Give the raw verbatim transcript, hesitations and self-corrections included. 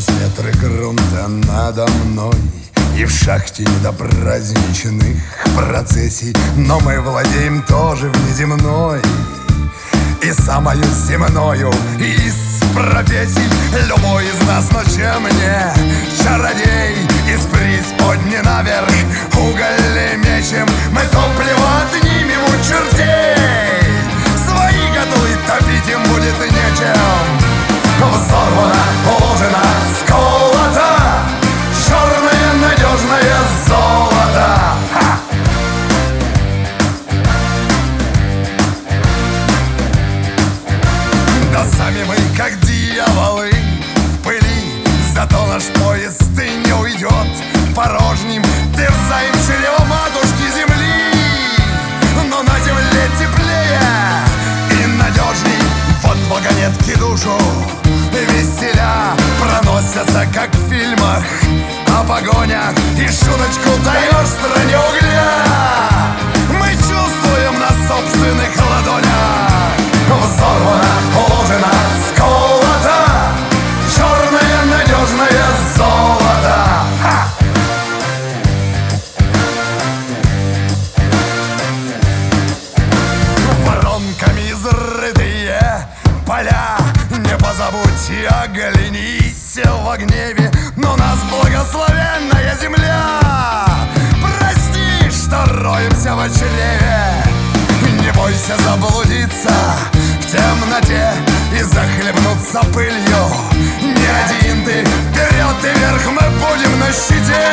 космос, метры грунта надо мной, и в шахте не до праздничных процессий. Но мы владеем тоже внеземной и самою земною из профессий. Любой из нас, но чем не чародей, из преисподни наверх уголь мечем. Мы топливо отнимем у чертей, свои готовы топить им будет нечем. Взорвано, уложено, сколото черное надежное золото. Ха! Да сами мы, как дьяволы в пыли, зато наш поезд и не уйдет порожним. Терзаем чрево матушки земли, но на земле теплее и надежней. Вот вагонетки душу веселя проносятся, как в фильмах о погонях, и шуточку даешь стране угля. Мы чувствуем на собственных ладонях. Взорвано, уложено, сколото черное надежное золото. Ха! Воронками изрытые поля, не позабудьте, оглянись в гневе, но нас благословенная земля. Прости, что роемся в чреве, не бойся заблудиться в темноте и захлебнуться пылью. Не один ты, вперед и вверх мы будем на щите.